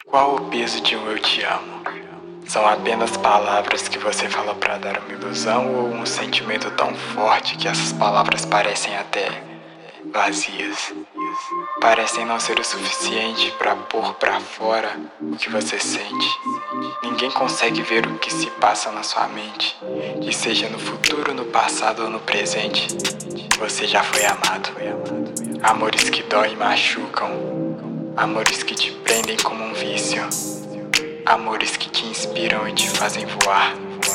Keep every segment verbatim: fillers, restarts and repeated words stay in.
Qual o peso de um eu te amo? São apenas palavras que você fala pra dar uma ilusão ou um sentimento tão forte que essas palavras parecem até vazias? Parecem não ser o suficiente pra pôr pra fora o que você sente. Ninguém consegue ver o que se passa na sua mente, que seja no futuro, no passado ou no presente. Você já foi amado. Amores que doem e machucam. Amores que te prendem como um vício. Amores que te inspiram e te fazem voar.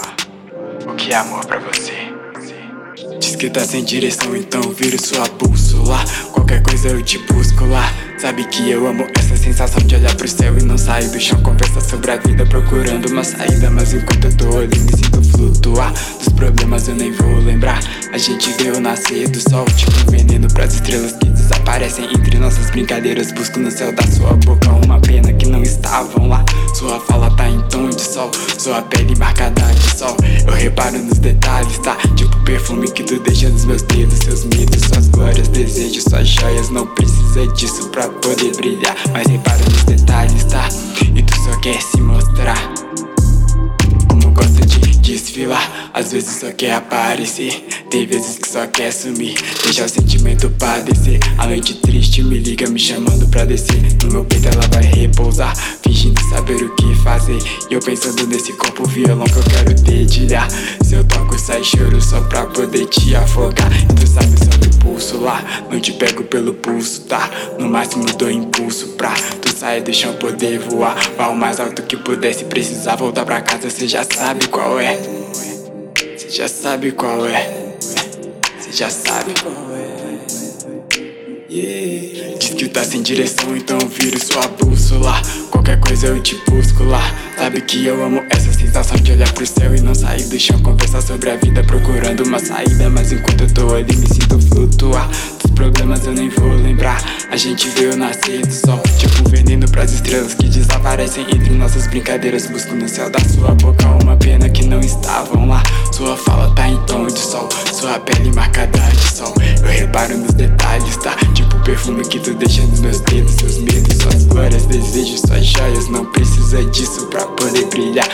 O que é amor pra você? Diz que tá sem direção, então vira sua bússola. Qualquer coisa eu te busco lá. Sabe que eu amo essa sensação de olhar pro céu e não sair do chão. Conversa sobre a vida procurando uma saída, mas enquanto eu tô ali me sinto flutuar. Dos problemas eu nem vou lembrar. A gente vê o nascer do sol, tipo um veneno pras estrelas que desaparecem entre nossas brincadeiras. Busco no céu da sua boca uma pena que não estavam lá. Sua fala tá em tom de sol, sua pele marcada de sol. Eu reparo nos detalhes, tá? Tipo perfume que tu deixa nos meus dedos. Seus medos, suas glórias, desejos, suas joias. Não precisa disso pra poder brilhar, mas repara nos detalhes, tá? E tu só quer se mostrar como gosta de desfilar. Às vezes só quer aparecer, tem vezes que só quer sumir. Deixa o sentimento padecer. A noite triste me liga me chamando pra descer. No meu peito ela vai repousar, fingindo saber o que fazer. E eu pensando nesse copo violão que eu quero dedilhar. Se eu toco sai choro só pra poder te afogar. E tu sabe sobre o pulso lá, não te pego pelo pulso, tá? No máximo dou impulso pra tu sair do chão poder voar. Vá o mais alto que puder, se precisar voltar pra casa cê já sabe qual é. Cê já sabe qual é. Cê já sabe qual é. Yeah. Diz que tá sem direção, então viro sua bússola. Qualquer coisa eu te busco lá. Sabe que eu amo essa sensação de olhar pro céu e não sair do chão. Conversar sobre a vida procurando uma saída, mas enquanto eu tô ali me sinto flutuar. Dos problemas eu nem vou lembrar. A gente vê o nascer do sol, tipo um veneno pras estrelas que desaparecem entre nossas brincadeiras. Busco no céu da sua boca uma pena que não estavam lá. Sua fala tá em tom de sol, sua pele marcada de sol. Eu reparo nos detalhes, tá? Tipo perfume que tu deixa nos meus dedos. Seus medos, suas glórias, desejos, suas joias. Não precisa disso pra poder brilhar,